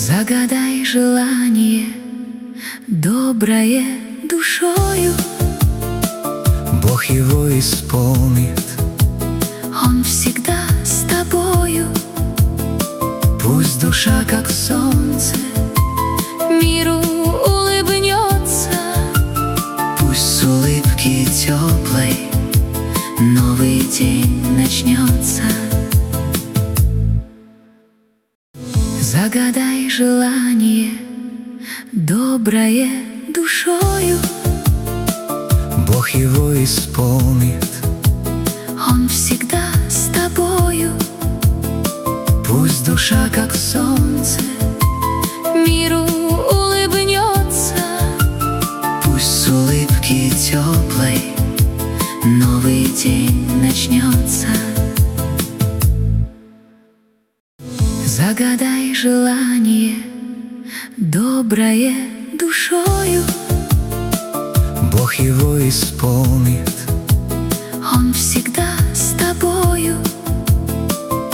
Загадай желание доброе душою, Бог его исполнит. Он всегда с тобою. Пусть душа, как солнце, Миру улыбнется. пусть с улыбки теплой Новый день начнется. Загадай желание доброе душою, Бог его исполнит. Он всегда с тобою. Пусть душа, как солнце, Миру улыбнется. пусть с улыбки теплой Новый день начнется. Загадай желание доброе душою, Бог его исполнит. Он всегда